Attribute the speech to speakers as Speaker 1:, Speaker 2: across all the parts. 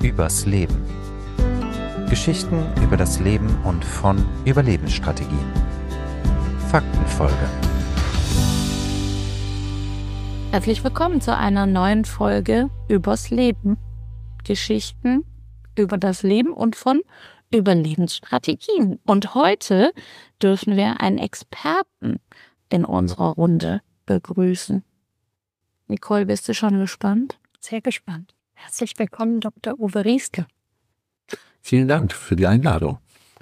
Speaker 1: übers Leben. Geschichten über das Leben und von Überlebensstrategien. Faktenfolge.
Speaker 2: Herzlich willkommen zu einer neuen Folge übers Leben. Geschichten über das Leben und von Überlebensstrategien. Und heute dürfen wir einen Experten in unserer Runde begrüßen. Nicole, bist du schon gespannt?
Speaker 3: Sehr gespannt. Herzlich willkommen, Dr. Uwe Rieske.
Speaker 4: Vielen Dank für die Einladung.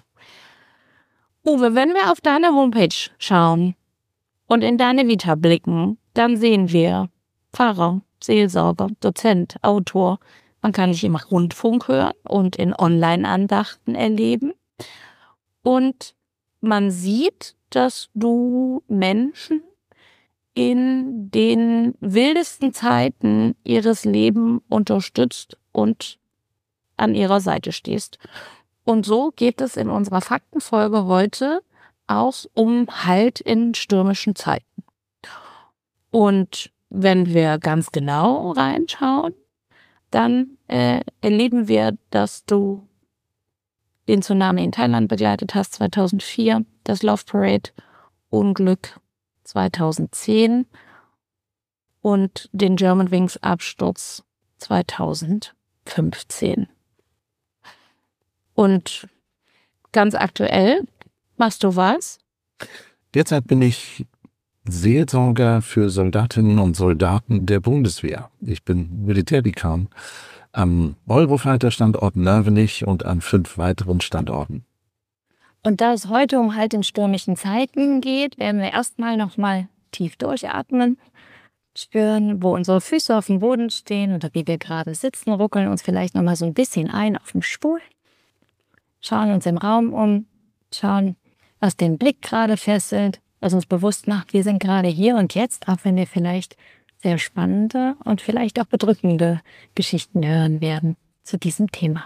Speaker 2: Uwe, wenn wir auf deine Homepage schauen und in deine Vita blicken, dann sehen wir Pfarrer, Seelsorger, Dozent, Autor. Man kann dich im Rundfunk hören und in Online-Andachten erleben. Und man sieht, dass du Menschen in den wildesten Zeiten ihres Lebens unterstützt und an ihrer Seite stehst. Und so geht es in unserer Faktenfolge heute auch um Halt in stürmischen Zeiten. Und wenn wir ganz genau reinschauen, dann erleben wir, dass du den Tsunami in Thailand begleitet hast 2004, das Love Parade Unglück 2010 und den Germanwings Absturz 2015. Und ganz aktuell machst du was?
Speaker 4: Derzeit bin ich Seelsorger für Soldatinnen und Soldaten der Bundeswehr. Ich bin Militärdekan am Eurofighter-Standort Nörvenich und an 5 weiteren Standorten.
Speaker 3: Und da es heute um Halt in stürmischen Zeiten geht, werden wir erstmal nochmal tief durchatmen, spüren, wo unsere Füße auf dem Boden stehen oder wie wir gerade sitzen, ruckeln uns vielleicht nochmal so ein bisschen ein auf dem Stuhl, schauen uns im Raum um, schauen, was den Blick gerade fesselt, was uns bewusst macht, wir sind gerade hier und jetzt, auch wenn wir vielleicht sehr spannende und vielleicht auch bedrückende Geschichten hören werden zu diesem Thema.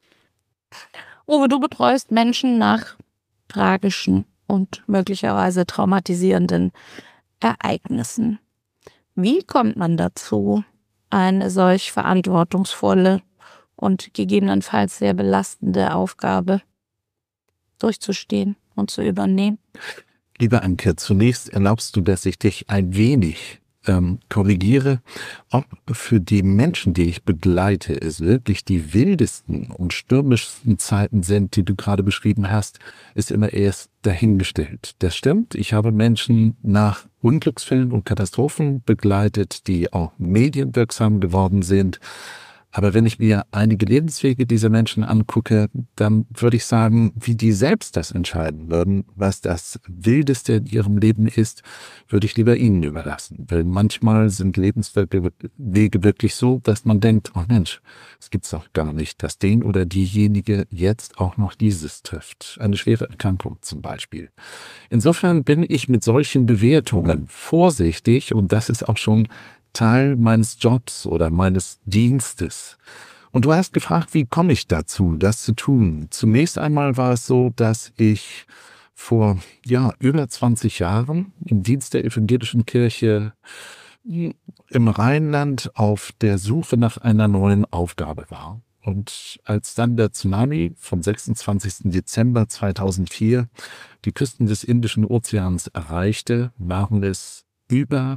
Speaker 2: Uwe, du betreust Menschen nach tragischen und möglicherweise traumatisierenden Ereignissen. Wie kommt man dazu, eine solch verantwortungsvolle und gegebenenfalls sehr belastende Aufgabe durchzustehen und zu übernehmen?
Speaker 4: Liebe Anke, zunächst erlaubst du, dass ich dich ein wenig korrigiere, ob für die Menschen, die ich begleite, es wirklich die wildesten und stürmischsten Zeiten sind, die du gerade beschrieben hast, ist immer erst dahingestellt. Das stimmt. Ich habe Menschen nach Unglücksfällen und Katastrophen begleitet, die auch medienwirksam geworden sind. Aber wenn ich mir einige Lebenswege dieser Menschen angucke, dann würde ich sagen, wie die selbst das entscheiden würden, was das Wildeste in ihrem Leben ist, würde ich lieber ihnen überlassen. Weil manchmal sind Lebenswege wirklich so, dass man denkt, oh Mensch, es gibt's doch gar nicht, dass den oder diejenige jetzt auch noch dieses trifft. Eine schwere Erkrankung zum Beispiel. Insofern bin ich mit solchen Bewertungen vorsichtig und das ist auch schon Teil meines Jobs oder meines Dienstes. Und du hast gefragt, wie komme ich dazu, das zu tun? Zunächst einmal war es so, dass ich vor über 20 Jahren im Dienst der evangelischen Kirche im Rheinland auf der Suche nach einer neuen Aufgabe war. Und als dann der Tsunami vom 26. Dezember 2004 die Küsten des Indischen Ozeans erreichte, waren es über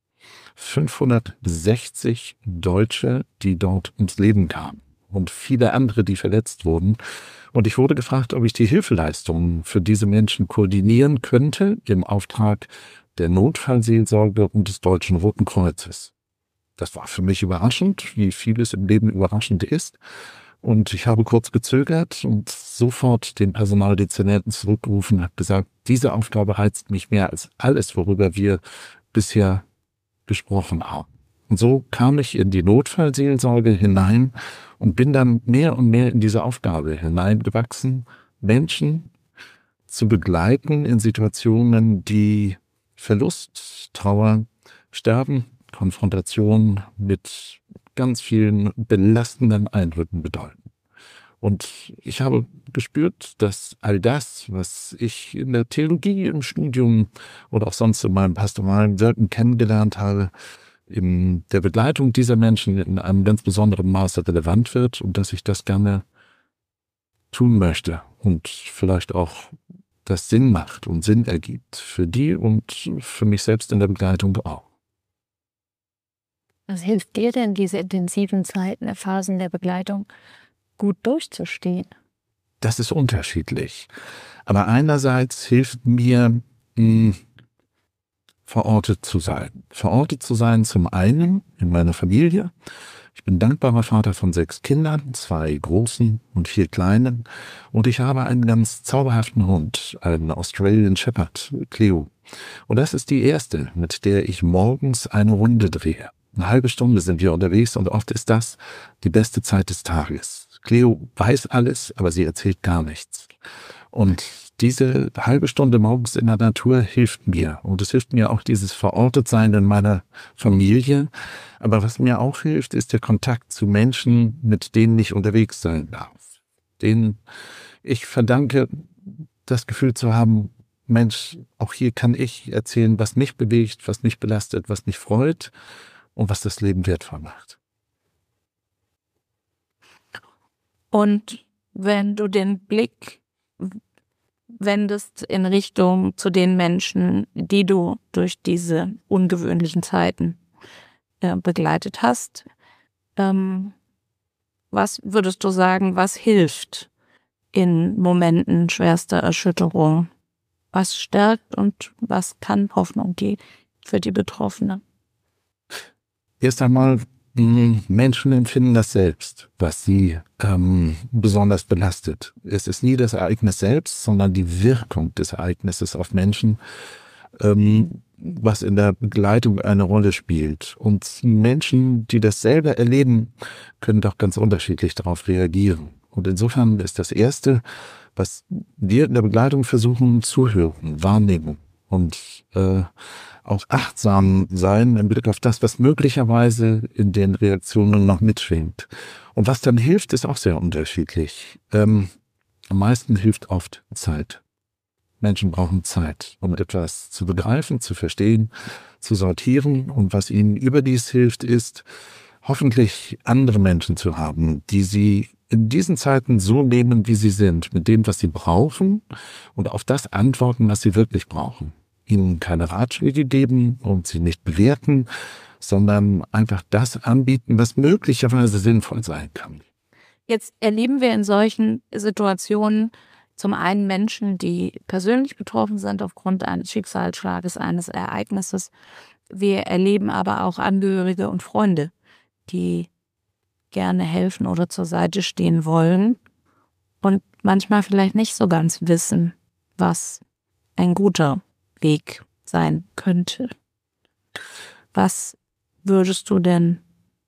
Speaker 4: 560 Deutsche, die dort ums Leben kamen und viele andere, die verletzt wurden. Und ich wurde gefragt, ob ich die Hilfeleistungen für diese Menschen koordinieren könnte im Auftrag der Notfallseelsorge und des Deutschen Roten Kreuzes. Das war für mich überraschend, wie vieles im Leben überraschend ist. Und ich habe kurz gezögert und sofort den Personaldezernenten zurückgerufen und habe gesagt, diese Aufgabe reizt mich mehr als alles, worüber wir bisher gesprochen haben. Und so kam ich in die Notfallseelsorge hinein und bin dann mehr und mehr in diese Aufgabe hineingewachsen, Menschen zu begleiten in Situationen, die Verlust, Trauer, Sterben, Konfrontation mit ganz vielen belastenden Eindrücken bedeuten. Und ich habe gespürt, dass all das, was ich in der Theologie, im Studium oder auch sonst in meinem pastoralen Wirken kennengelernt habe, in der Begleitung dieser Menschen in einem ganz besonderen Maße relevant wird und dass ich das gerne tun möchte und vielleicht auch das Sinn macht und Sinn ergibt für die und für mich selbst in der Begleitung auch.
Speaker 3: Was hilft dir denn, diese intensiven Zeiten, Phasen der Begleitung gut durchzustehen?
Speaker 4: Das ist unterschiedlich. Aber einerseits hilft mir, verortet zu sein. Verortet zu sein zum einen in meiner Familie. Ich bin dankbarer Vater von 6 Kindern, 2 großen und 4 kleinen. Und ich habe einen ganz zauberhaften Hund, einen Australian Shepherd, Cleo. Und das ist die erste, mit der ich morgens eine Runde drehe. Eine halbe Stunde sind wir unterwegs und oft ist das die beste Zeit des Tages. Cleo weiß alles, aber sie erzählt gar nichts. Und diese halbe Stunde morgens in der Natur hilft mir. Und es hilft mir auch dieses Verortetsein in meiner Familie. Aber was mir auch hilft, ist der Kontakt zu Menschen, mit denen ich unterwegs sein darf. Denen ich verdanke, das Gefühl zu haben, Mensch, auch hier kann ich erzählen, was mich bewegt, was mich belastet, was mich freut und was das Leben wertvoll macht.
Speaker 2: Und wenn du den Blick wendest in Richtung zu den Menschen, die du durch diese ungewöhnlichen Zeiten begleitet hast, was würdest du sagen, was hilft in Momenten schwerster Erschütterung? Was stärkt und was kann Hoffnung geben für die Betroffenen?
Speaker 4: Erst einmal, Menschen empfinden das selbst, was sie besonders belastet. Es ist nie das Ereignis selbst, sondern die Wirkung des Ereignisses auf Menschen, was in der Begleitung eine Rolle spielt. Und Menschen, die das selber erleben, können doch ganz unterschiedlich darauf reagieren. Und insofern ist das Erste, was wir in der Begleitung versuchen, zuhören, wahrnehmen und auch achtsam sein im Blick auf das, was möglicherweise in den Reaktionen noch mitschwingt. Und was dann hilft, ist auch sehr unterschiedlich. Am meisten hilft oft Zeit. Menschen brauchen Zeit, um etwas zu begreifen, zu verstehen, zu sortieren. Und was ihnen überdies hilft, ist, hoffentlich andere Menschen zu haben, die sie in diesen Zeiten so nehmen, wie sie sind, mit dem, was sie brauchen und auf das antworten, was sie wirklich brauchen. Ihnen keine Ratschläge geben und sie nicht bewerten, sondern einfach das anbieten, was möglicherweise sinnvoll sein kann.
Speaker 2: Jetzt erleben wir in solchen Situationen zum einen Menschen, die persönlich betroffen sind aufgrund eines Schicksalsschlages, eines Ereignisses. Wir erleben aber auch Angehörige und Freunde, die gerne helfen oder zur Seite stehen wollen und manchmal vielleicht nicht so ganz wissen, was ein guter Weg sein könnte. Was würdest du denn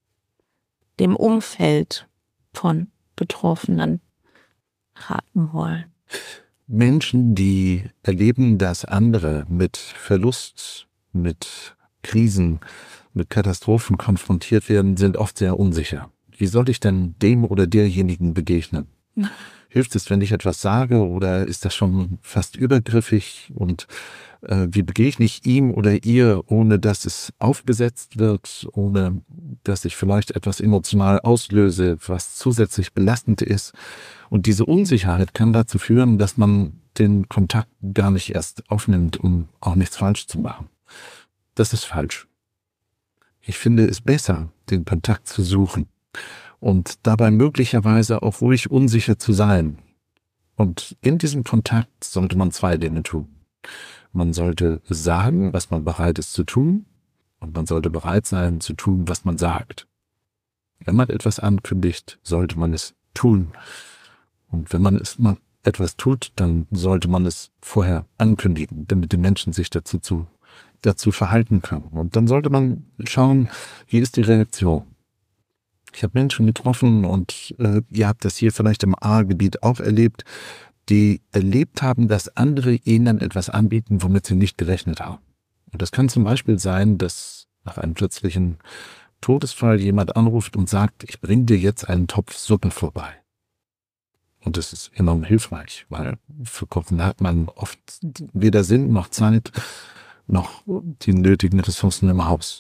Speaker 2: dem Umfeld von Betroffenen raten wollen?
Speaker 4: Menschen, die erleben, dass andere mit Verlust, mit Krisen, mit Katastrophen konfrontiert werden, sind oft sehr unsicher. Wie soll ich denn dem oder derjenigen begegnen? Hilft es, wenn ich etwas sage, oder ist das schon fast übergriffig? Und wie begegne ich ihm oder ihr, ohne dass es aufgesetzt wird, ohne dass ich vielleicht etwas emotional auslöse, was zusätzlich belastend ist? Und diese Unsicherheit kann dazu führen, dass man den Kontakt gar nicht erst aufnimmt, um auch nichts falsch zu machen. Das ist falsch. Ich finde es besser, den Kontakt zu suchen und dabei möglicherweise auch ruhig unsicher zu sein. Und in diesem Kontakt sollte man 2 Dinge tun. Man sollte sagen, was man bereit ist zu tun, und man sollte bereit sein zu tun, was man sagt. Wenn man etwas ankündigt, sollte man es tun. Und wenn man etwas tut, dann sollte man es vorher ankündigen, damit die Menschen sich dazu verhalten können. Und dann sollte man schauen, wie ist die Reaktion. Ich habe Menschen getroffen und ihr habt das hier vielleicht im A-Gebiet auch erlebt, die erlebt haben, dass andere ihnen etwas anbieten, womit sie nicht gerechnet haben. Und das kann zum Beispiel sein, dass nach einem plötzlichen Todesfall jemand anruft und sagt, ich bringe dir jetzt einen Topf Suppe vorbei. Und das ist enorm hilfreich, weil für Kochen hat man oft weder Sinn noch Zeit noch die nötigen Ressourcen im Haus.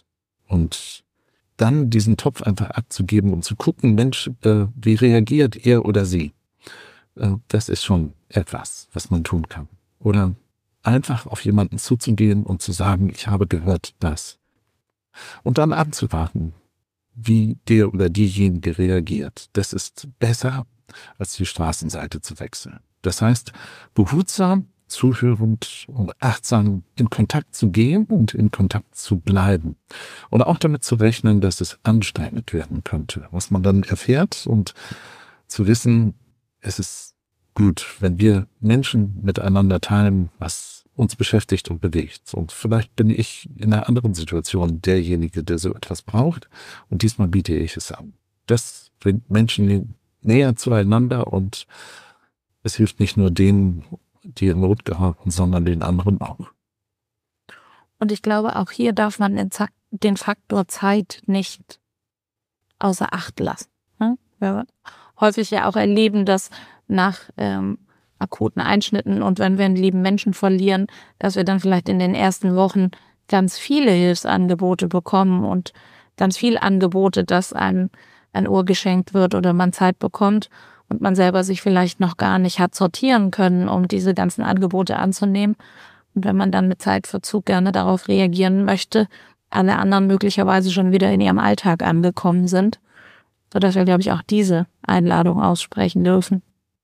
Speaker 4: Und dann diesen Topf einfach abzugeben und zu gucken, Mensch, wie reagiert er oder sie? Das ist schon etwas, was man tun kann. Oder einfach auf jemanden zuzugehen und zu sagen, ich habe gehört das. Und dann abzuwarten, wie der oder diejenige reagiert. Das ist besser, als die Straßenseite zu wechseln. Das heißt, behutsam, zuhörend und achtsam in Kontakt zu gehen und in Kontakt zu bleiben. Und auch damit zu rechnen, dass es anstrengend werden könnte. Was man dann erfährt und zu wissen, es ist gut, wenn wir Menschen miteinander teilen, was uns beschäftigt und bewegt. Und vielleicht bin ich in einer anderen Situation derjenige, der so etwas braucht. Und diesmal biete ich es an. Das bringt Menschen näher zueinander und es hilft nicht nur denen, die in Not geraten, sondern den anderen auch.
Speaker 2: Und ich glaube, auch hier darf man den Faktor Zeit nicht außer Acht lassen. Wir häufig ja auch erleben, dass nach akuten Einschnitten und wenn wir einen lieben Menschen verlieren, dass wir dann vielleicht in den ersten Wochen ganz viele Hilfsangebote bekommen und ganz viele Angebote, dass einem ein Ohr geschenkt wird oder man Zeit bekommt und man selber sich vielleicht noch gar nicht hat sortieren können, um diese ganzen Angebote anzunehmen. Und wenn man dann mit Zeitverzug gerne darauf reagieren möchte, alle anderen möglicherweise schon wieder in ihrem Alltag angekommen sind, sodass wir, glaube ich, auch diese Einladung aussprechen dürfen.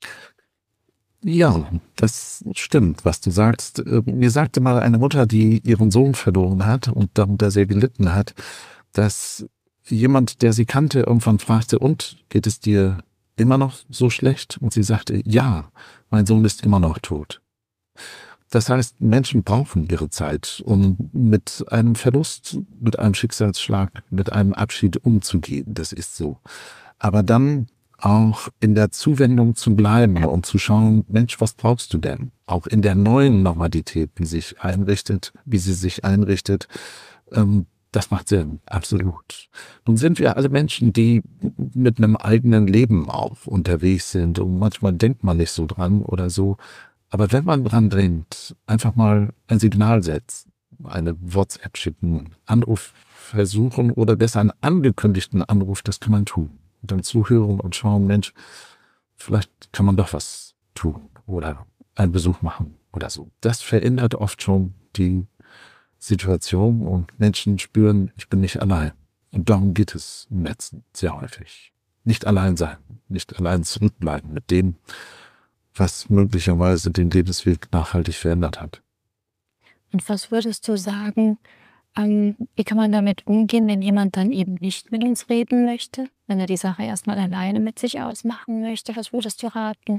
Speaker 4: Ja, das stimmt, was du sagst. Mir sagte mal eine Mutter, die ihren Sohn verloren hat und darunter sehr gelitten hat, dass jemand, der sie kannte, irgendwann fragte, und geht es dir immer noch so schlecht? Und sie sagte, ja, mein Sohn ist immer noch tot. Das heißt, Menschen brauchen ihre Zeit, um mit einem Verlust, mit einem Schicksalsschlag, mit einem Abschied umzugehen. Das ist so. Aber dann auch in der Zuwendung zu bleiben und zu schauen, Mensch, was brauchst du denn? Auch in der neuen Normalität, wie sie sich einrichtet, das macht Sinn, absolut. Nun sind wir alle Menschen, die mit einem eigenen Leben auch unterwegs sind und manchmal denkt man nicht so dran oder so. Aber wenn man dran denkt, einfach mal ein Signal setzen, eine WhatsApp schicken, Anruf versuchen oder besser einen angekündigten Anruf, das kann man tun. Und dann zuhören und schauen, Mensch, vielleicht kann man doch was tun oder einen Besuch machen oder so. Das verändert oft schon die Situation und Menschen spüren, ich bin nicht allein. Und darum geht es im Letzten sehr häufig. Nicht allein sein, nicht allein zurückbleiben mit dem, was möglicherweise den Lebensweg nachhaltig verändert hat.
Speaker 3: Und was würdest du sagen, wie kann man damit umgehen, wenn jemand dann eben nicht mit uns reden möchte? Wenn er die Sache erstmal alleine mit sich ausmachen möchte, was würdest du raten?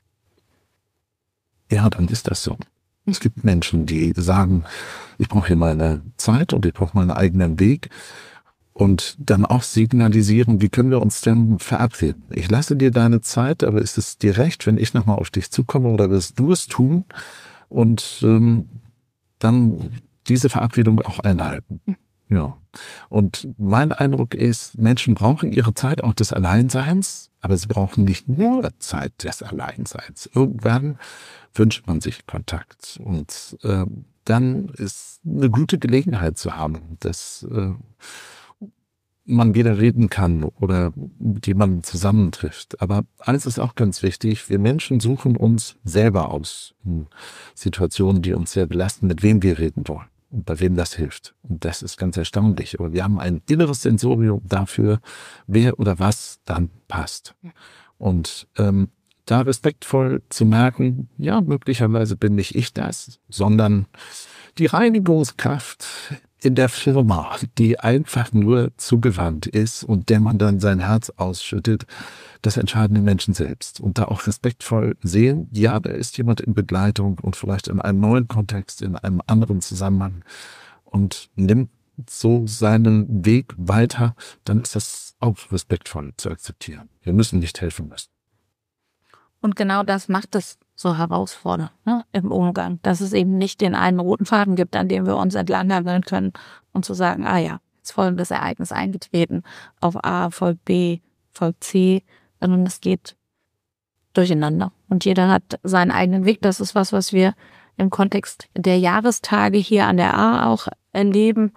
Speaker 4: Ja, dann ist das so. Es gibt Menschen, die sagen, ich brauche hier meine Zeit und ich brauche meinen eigenen Weg und dann auch signalisieren, wie können wir uns denn verabreden? Ich lasse dir deine Zeit, aber ist es dir recht, wenn ich nochmal auf dich zukomme oder wirst du es tun? Und dann diese Verabredung auch einhalten. Ja. Und mein Eindruck ist, Menschen brauchen ihre Zeit auch des Alleinseins, aber sie brauchen nicht nur Zeit des Alleinseins. Irgendwann wünscht man sich Kontakt und dann ist eine gute Gelegenheit zu haben, dass man wieder reden kann oder mit jemandem zusammentrifft. Aber eines ist auch ganz wichtig, wir Menschen suchen uns selber aus in Situationen, die uns sehr belasten, mit wem wir reden wollen und bei wem das hilft. Und das ist ganz erstaunlich. Aber wir haben ein inneres Sensorium dafür, wer oder was dann passt. Und da respektvoll zu merken, ja, möglicherweise bin nicht ich das, sondern die Reinigungskraft in der Firma, die einfach nur zugewandt ist und der man dann sein Herz ausschüttet, das entscheiden die Menschen selbst. Und da auch respektvoll sehen, ja, da ist jemand in Begleitung und vielleicht in einem neuen Kontext, in einem anderen Zusammenhang und nimmt so seinen Weg weiter, dann ist das auch respektvoll zu akzeptieren. Wir müssen nicht helfen müssen.
Speaker 2: Und genau das macht es so herausfordernd, ne, im Umgang, dass es eben nicht den einen roten Faden gibt, an dem wir uns entlanghangeln können und zu sagen, jetzt ist folgendes Ereignis eingetreten, auf A folgt B, folgt C, sondern es geht durcheinander. Und jeder hat seinen eigenen Weg. Das ist was wir im Kontext der Jahrestage hier an der A auch erleben,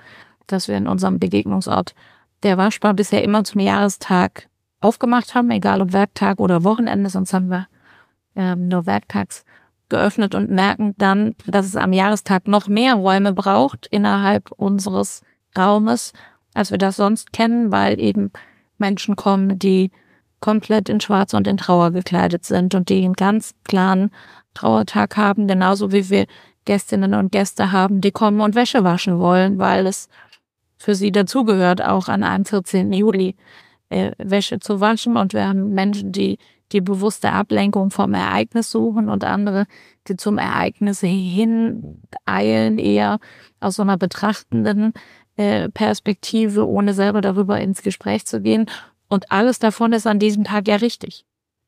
Speaker 2: dass wir in unserem Begegnungsort der Waschbar bisher immer zum Jahrestag aufgemacht haben, egal ob Werktag oder Wochenende, sonst haben wir nur werktags geöffnet und merken dann, dass es am Jahrestag noch mehr Räume braucht innerhalb unseres Raumes, als wir das sonst kennen, weil eben Menschen kommen, die komplett in Schwarz und in Trauer gekleidet sind und die einen ganz klaren Trauertag haben, genauso wie wir Gästinnen und Gäste haben, die kommen und Wäsche waschen wollen, weil es für sie dazugehört, auch an einem 14. Juli Wäsche zu waschen. Und wir haben Menschen, die die bewusste Ablenkung vom Ereignis suchen und andere, die zum Ereignis hin eilen, eher aus so einer betrachtenden Perspektive, ohne selber darüber ins Gespräch zu gehen. Und alles davon ist an diesem Tag ja richtig.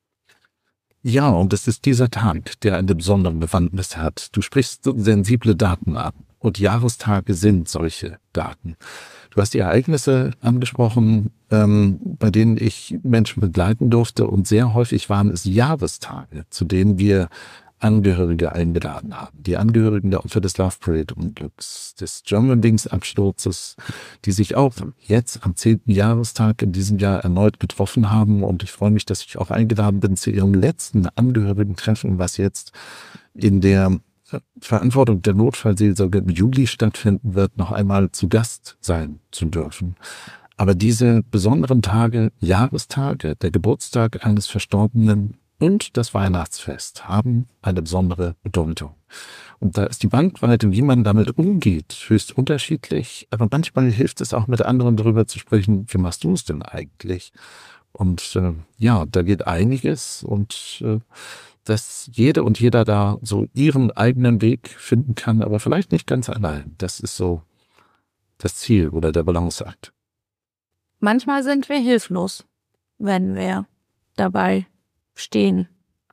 Speaker 4: Ja, und es ist dieser Tag, der eine besondere Bewandtnis hat. Du sprichst sensible Daten an und Jahrestage sind solche Daten. Du hast die Ereignisse angesprochen, bei denen ich Menschen begleiten durfte und sehr häufig waren es Jahrestage, zu denen wir Angehörige eingeladen haben. Die Angehörigen der Opfer des Love Parade-Unglücks, des Germanwings-Absturzes, die sich auch jetzt am 10. Jahrestag in diesem Jahr erneut getroffen haben. Und ich freue mich, dass ich auch eingeladen bin zu ihrem letzten Angehörigen-Treffen, was jetzt in der Verantwortung der Notfallseelsorge im Juli stattfinden wird, noch einmal zu Gast sein zu dürfen. Aber diese besonderen Tage, Jahrestage, der Geburtstag eines Verstorbenen und das Weihnachtsfest haben eine besondere Bedeutung. Und da ist die Bandbreite, wie man damit umgeht, höchst unterschiedlich. Aber manchmal hilft es auch, mit anderen darüber zu sprechen, wie machst du es denn eigentlich? Und ja, da geht einiges und dass jede und jeder da so ihren eigenen Weg finden kann, aber vielleicht nicht ganz allein. Das ist so das Ziel oder der Balanceakt.
Speaker 2: Manchmal sind wir hilflos, wenn wir dabei stehen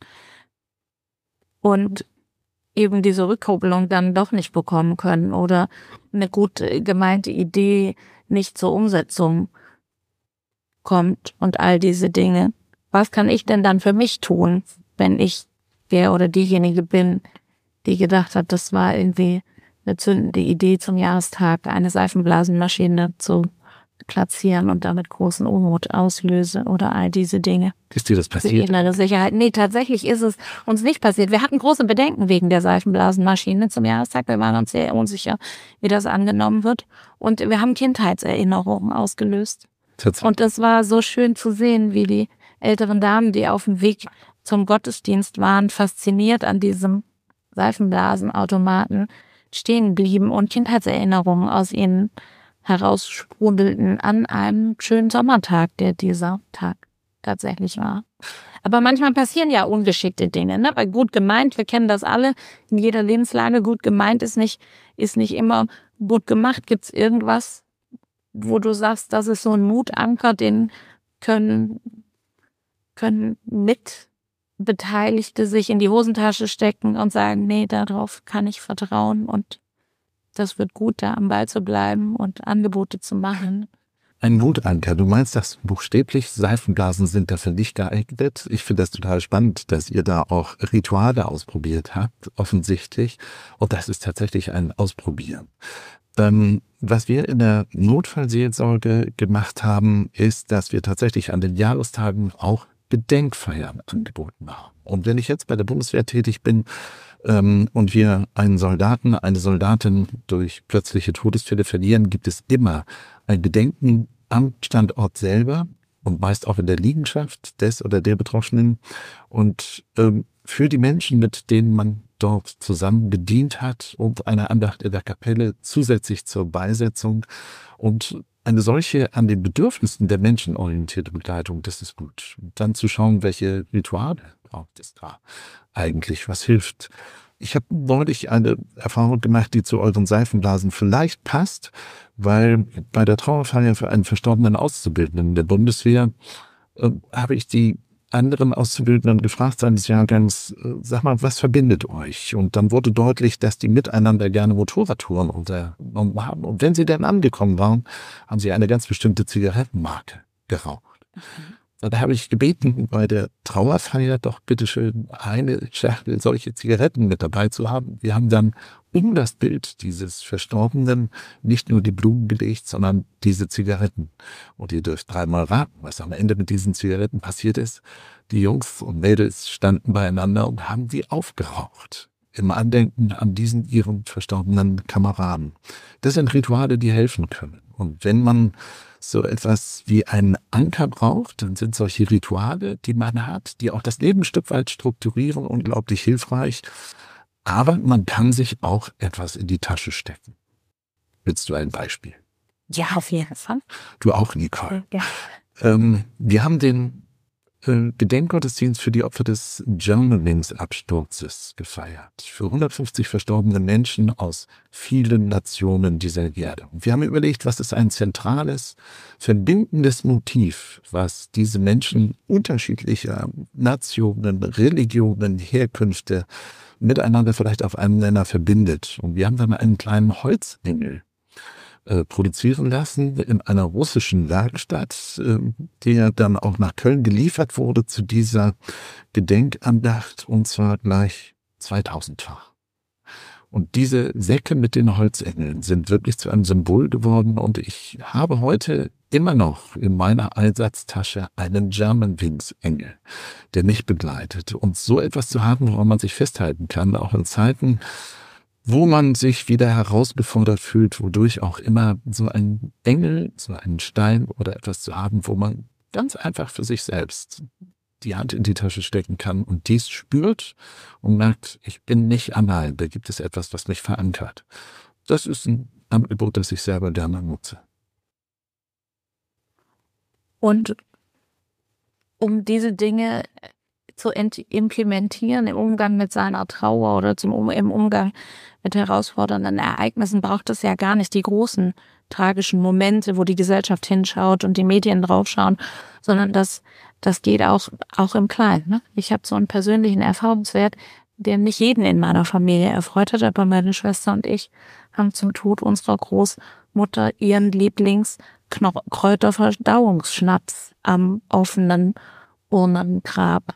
Speaker 2: und eben diese Rückkopplung dann doch nicht bekommen können oder eine gut gemeinte Idee nicht zur Umsetzung kommt und all diese Dinge. Was kann ich denn dann für mich tun, wenn ich der oder diejenige bin, die gedacht hat, das war irgendwie eine zündende Idee zum Jahrestag, eine Seifenblasenmaschine zu platzieren und damit großen Unmut auslöse oder all diese Dinge.
Speaker 4: Ist dir das passiert?
Speaker 2: Die innere Sicherheit. Nee, tatsächlich ist es uns nicht passiert. Wir hatten große Bedenken wegen der Seifenblasenmaschine zum Jahrestag. Wir waren uns sehr unsicher, wie das angenommen wird. Und wir haben Kindheitserinnerungen ausgelöst. Und es war so schön zu sehen, wie die älteren Damen, die auf dem Weg zum Gottesdienst waren, fasziniert an diesem Seifenblasenautomaten stehen blieben und Kindheitserinnerungen aus ihnen heraussprudelten an einem schönen Sommertag, der dieser Tag tatsächlich war. Aber manchmal passieren ja ungeschickte Dinge, ne? Weil gut gemeint, wir kennen das alle, in jeder Lebenslage, gut gemeint ist nicht immer gut gemacht. Gibt's irgendwas, wo du sagst, das ist so ein Mutanker, den können Mitbeteiligte sich in die Hosentasche stecken und sagen, nee, darauf kann ich vertrauen und das wird gut, da am Ball zu bleiben und Angebote zu machen.
Speaker 4: Ein Mutanker. Du meinst das buchstäblich? Seifenblasen sind dafür nicht geeignet. Ich finde das total spannend, dass ihr da auch Rituale ausprobiert habt, offensichtlich. Und das ist tatsächlich ein Ausprobieren. Was wir in der Notfallseelsorge gemacht haben, ist, dass wir tatsächlich an den Jahrestagen auch Gedenkfeiern angeboten haben. Und wenn ich jetzt bei der Bundeswehr tätig bin und wir einen Soldaten, eine Soldatin durch plötzliche Todesfälle verlieren, gibt es immer ein Gedenken am Standort selber und meist auch in der Liegenschaft des oder der Betroffenen und für die Menschen, mit denen man dort zusammen gedient hat und eine Andacht in der Kapelle zusätzlich zur Beisetzung und eine solche an den Bedürfnissen der Menschen orientierte Begleitung, das ist gut. Und dann zu schauen, welche Rituale braucht es da eigentlich, was hilft. Ich habe neulich eine Erfahrung gemacht, die zu euren Seifenblasen vielleicht passt, weil bei der Trauerfeier für einen verstorbenen Auszubildenden der Bundeswehr habe ich die anderen Auszubildenden gefragt seines Jahrgangs, sag mal, was verbindet euch? Und dann wurde deutlich, dass die miteinander gerne Motorradtouren unternommen haben. Und wenn sie dann angekommen waren, haben sie eine ganz bestimmte Zigarettenmarke geraucht. Da habe ich gebeten, bei der Trauerfeier doch bitteschön eine Schachtel solche Zigaretten mit dabei zu haben. Wir haben dann in das Bild dieses Verstorbenen nicht nur die Blumen gelegt, sondern diese Zigaretten. Und ihr dürft dreimal raten, was am Ende mit diesen Zigaretten passiert ist. Die Jungs und Mädels standen beieinander und haben die aufgeraucht. Im Andenken an diesen ihren verstorbenen Kameraden. Das sind Rituale, die helfen können. Und wenn man so etwas wie einen Anker braucht, dann sind solche Rituale, die man hat, die auch das Leben ein Stück weit strukturieren, unglaublich hilfreich. Aber man kann sich auch etwas in die Tasche stecken. Willst du ein Beispiel?
Speaker 3: Ja, auf jeden Fall.
Speaker 4: Du auch, Nicole.
Speaker 3: Ja.
Speaker 4: Wir haben den Gedenkgottesdienst für die Opfer des Germanwings-Absturzes gefeiert. Für 150 verstorbene Menschen aus vielen Nationen dieser Erde. Und wir haben überlegt, was ist ein zentrales, verbindendes Motiv, was diese Menschen unterschiedlicher Nationen, Religionen, Herkünfte miteinander vielleicht auf einem Nenner verbindet. Und wir haben dann einen kleinen Holzengel produzieren lassen in einer russischen Werkstatt, der dann auch nach Köln geliefert wurde zu dieser Gedenkandacht, und zwar gleich 2000-fach. Und diese Säcke mit den Holzengeln sind wirklich zu einem Symbol geworden, und ich habe heute immer noch in meiner Einsatztasche einen Germanwings-Engel, der mich begleitet. Und so etwas zu haben, woran man sich festhalten kann, auch in Zeiten, wo man sich wieder herausgefordert fühlt, wodurch auch immer, so ein Engel, so einen Stein oder etwas zu haben, wo man ganz einfach für sich selbst die Hand in die Tasche stecken kann und dies spürt und merkt, ich bin nicht allein, da gibt es etwas, was mich verankert. Das ist ein Angebot, das ich selber gerne nutze.
Speaker 2: Und um diese Dinge zu implementieren im Umgang mit seiner Trauer oder im Umgang mit herausfordernden Ereignissen, braucht es ja gar nicht die großen tragischen Momente, wo die Gesellschaft hinschaut und die Medien draufschauen, sondern das geht auch im Kleinen. Ne? Ich habe so einen persönlichen Erfahrungswert, der nicht jeden in meiner Familie erfreut hat, aber meine Schwester und ich haben zum Tod unserer Großmutter ihren Lieblings-Kräuterverdauungsschnaps am offenen Urnengrab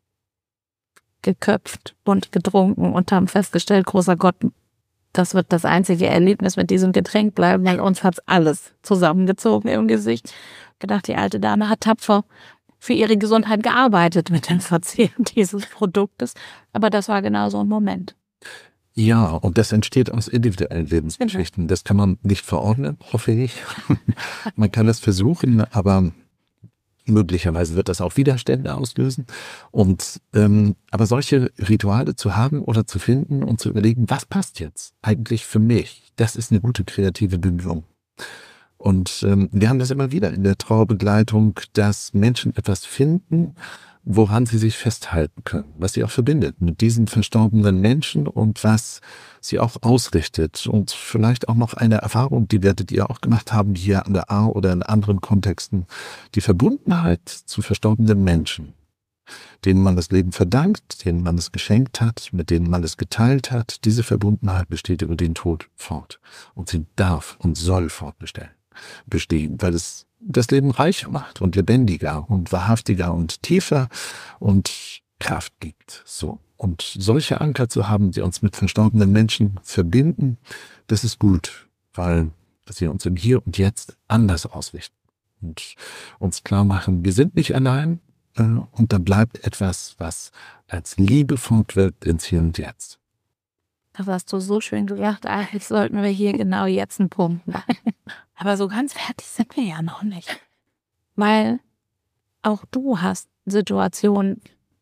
Speaker 2: geköpft und getrunken und haben festgestellt, großer Gott, das wird das einzige Erlebnis mit diesem Getränk bleiben, weil uns hat's alles zusammengezogen im Gesicht. Gedacht, die alte Dame hat tapfer für ihre Gesundheit gearbeitet mit dem Verzehren dieses Produktes. Aber das war genau so ein Moment.
Speaker 4: Ja, und das entsteht aus individuellen Lebensgeschichten. Das kann man nicht verordnen, hoffe ich. Man kann es versuchen, aber möglicherweise wird das auch Widerstände auslösen. Und aber solche Rituale zu haben oder zu finden und zu überlegen, was passt jetzt eigentlich für mich, das ist eine gute kreative Bemühung. Und wir haben das immer wieder in der Trauerbegleitung, dass Menschen etwas finden, woran sie sich festhalten können, was sie auch verbindet mit diesen verstorbenen Menschen und was sie auch ausrichtet. Und vielleicht auch noch eine Erfahrung, die werdet ihr auch gemacht haben hier an der A oder in anderen Kontexten, die Verbundenheit zu verstorbenen Menschen, denen man das Leben verdankt, denen man es geschenkt hat, mit denen man es geteilt hat. Diese Verbundenheit besteht über den Tod fort. Und sie darf und soll fortbestehen, weil es das Leben reicher macht und lebendiger und wahrhaftiger und tiefer und Kraft gibt. So. Und solche Anker zu haben, die uns mit verstorbenen Menschen verbinden, das ist gut, weil sie uns im Hier und Jetzt anders ausrichten und uns klar machen, wir sind nicht allein, und da bleibt etwas, was als Liebe fortwirkt ins Hier und Jetzt.
Speaker 2: Das hast du so schön gesagt, eigentlich sollten wir hier genau jetzt einen Punkt machen. Aber so ganz fertig sind wir ja noch nicht. Weil auch du hast Situationen,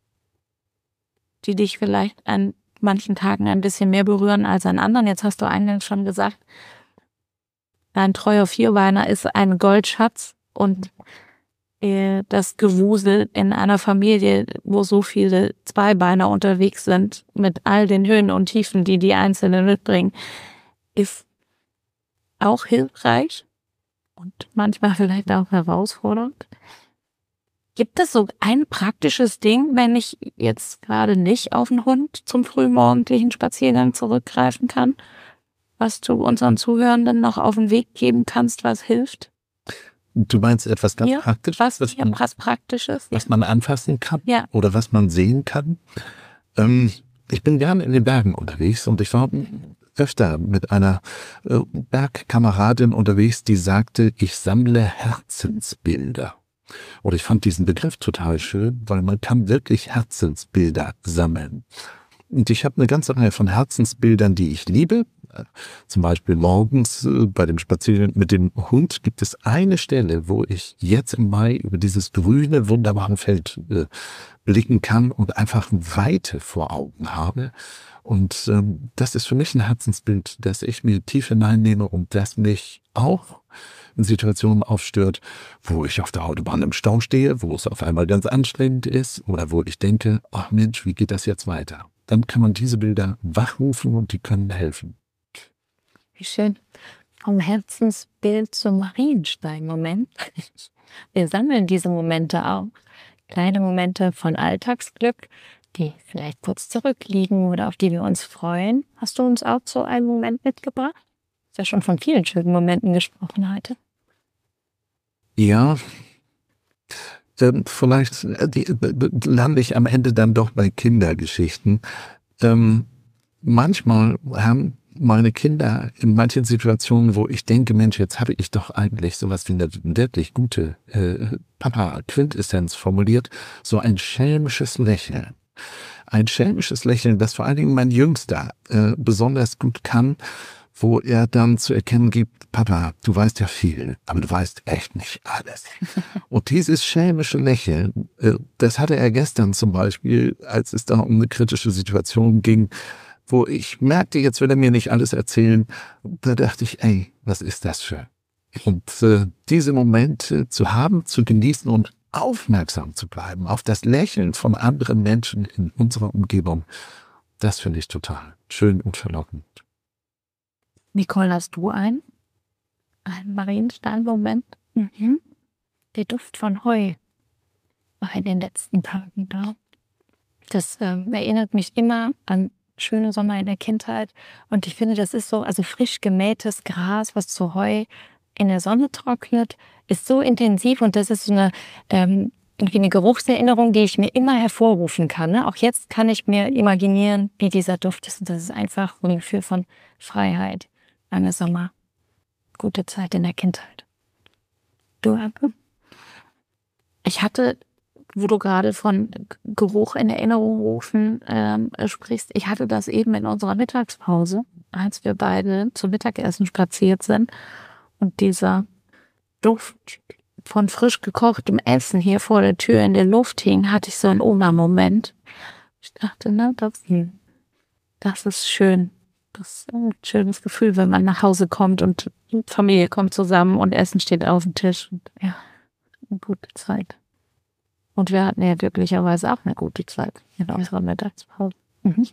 Speaker 2: die dich vielleicht an manchen Tagen ein bisschen mehr berühren als an anderen. Jetzt hast du eingangs schon gesagt, ein treuer Vierbeiner ist ein Goldschatz, und das Gewusel in einer Familie, wo so viele Zweibeiner unterwegs sind, mit all den Höhen und Tiefen, die die Einzelnen mitbringen, ist auch hilfreich und manchmal vielleicht auch herausfordernd. Gibt es so ein praktisches Ding, wenn ich jetzt gerade nicht auf den Hund zum frühmorgendlichen Spaziergang zurückgreifen kann, was du unseren Zuhörenden noch auf den Weg geben kannst, was hilft?
Speaker 4: Du meinst etwas ganz Praktisches?
Speaker 2: Was Praktisches?
Speaker 4: Was man anfassen kann?
Speaker 2: Ja.
Speaker 4: Oder was man sehen kann? Ich bin gerne in den Bergen unterwegs und ich war öfter mit einer Bergkameradin unterwegs, die sagte, ich sammle Herzensbilder. Und ich fand diesen Begriff total schön, weil man kann wirklich Herzensbilder sammeln. Und ich habe eine ganze Reihe von Herzensbildern, die ich liebe. Zum Beispiel morgens bei dem Spaziergang mit dem Hund gibt es eine Stelle, wo ich jetzt im Mai über dieses grüne, wunderbare Feld blicken kann und einfach Weite vor Augen habe. Und das ist für mich ein Herzensbild, das ich mir tief hineinnehme und das mich auch in Situationen aufstört, wo ich auf der Autobahn im Stau stehe, wo es auf einmal ganz anstrengend ist oder wo ich denke, ach Mensch, wie geht das jetzt weiter? Dann kann man diese Bilder wachrufen und die können helfen.
Speaker 3: Wie schön. Vom Herzensbild zum Marienstein-Moment. Wir sammeln diese Momente auch. Kleine Momente von Alltagsglück, die vielleicht kurz zurückliegen oder auf die wir uns freuen. Hast du uns auch so einen Moment mitgebracht? Du hast ja schon von vielen schönen Momenten gesprochen heute.
Speaker 4: Ja, vielleicht lande ich am Ende dann doch bei Kindergeschichten. Manchmal haben meine Kinder in manchen Situationen, wo ich denke, Mensch, jetzt habe ich doch eigentlich sowas wie eine wirklich gute Papa-Quintessenz formuliert, so ein schelmisches Lächeln. Ein schelmisches Lächeln, das vor allen Dingen mein Jüngster besonders gut kann, wo er dann zu erkennen gibt, Papa, du weißt ja viel, aber du weißt echt nicht alles. Und dieses schelmische Lächeln, das hatte er gestern zum Beispiel, als es da um eine kritische Situation ging, wo ich merkte, jetzt will er mir nicht alles erzählen. Da dachte ich, ey, was ist das schön? Und diese Momente zu haben, zu genießen und aufmerksam zu bleiben auf das Lächeln von anderen Menschen in unserer Umgebung, das finde ich total schön und verlockend.
Speaker 3: Nicole, hast du einen Marienstein-Moment? Mhm. Der Duft von Heu war in den letzten Tagen da. Das erinnert mich immer an schöne Sommer in der Kindheit. Und ich finde, das ist so, also frisch gemähtes Gras, was zu Heu in der Sonne trocknet, ist so intensiv und das ist so eine, irgendwie eine Geruchserinnerung, die ich mir immer hervorrufen kann. Ne? Auch jetzt kann ich mir imaginieren, wie dieser Duft ist. Und das ist einfach ein Gefühl von Freiheit. Lange Sommer, gute Zeit in der Kindheit. Du, Anke?
Speaker 2: Ich hatte, wo du gerade von Geruch in Erinnerung rufen sprichst, ich hatte das eben in unserer Mittagspause, als wir beide zum Mittagessen spaziert sind und dieser Duft von frisch gekochtem Essen hier vor der Tür in der Luft hing, hatte ich so einen Oma-Moment. Ich dachte, ne, das ist schön. Das ist ein schönes Gefühl, wenn man nach Hause kommt und die Familie kommt zusammen und Essen steht auf dem Tisch. Und ja, eine gute Zeit. Und wir hatten ja glücklicherweise auch eine gute Zeit in unserer Mittagspause. Mhm.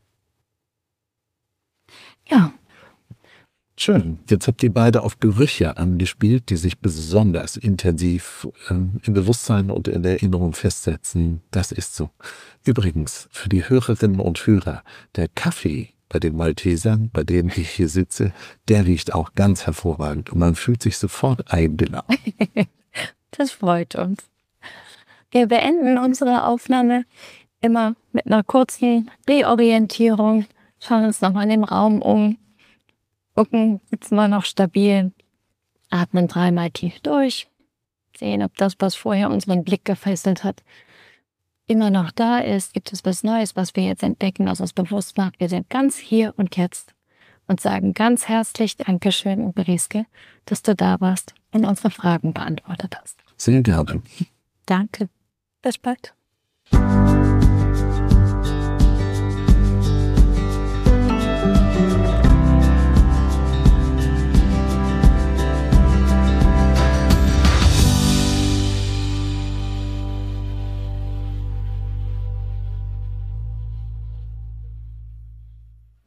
Speaker 3: Ja.
Speaker 4: Schön. Jetzt habt ihr beide auf Gerüche angespielt, die sich besonders intensiv im Bewusstsein und in der Erinnerung festsetzen. Das ist so. Übrigens, für die Hörerinnen und Hörer, der Kaffee bei den Maltesern, bei denen ich hier sitze, der riecht auch ganz hervorragend und man fühlt sich sofort eingeladen.
Speaker 3: Das freut uns. Wir beenden unsere Aufnahme immer mit einer kurzen Reorientierung, schauen uns nochmal in den Raum um, gucken, sitzen wir noch stabil, atmen 3-mal tief durch, sehen, ob das, was vorher unseren Blick gefesselt hat, immer noch da ist. Gibt es was Neues, was wir jetzt entdecken, was uns bewusst macht. Wir sind ganz hier und jetzt und sagen ganz herzlich Dankeschön und Berieske, dass du da warst und unsere Fragen beantwortet hast.
Speaker 4: Sehr gerne.
Speaker 2: Danke.
Speaker 3: Bis bald.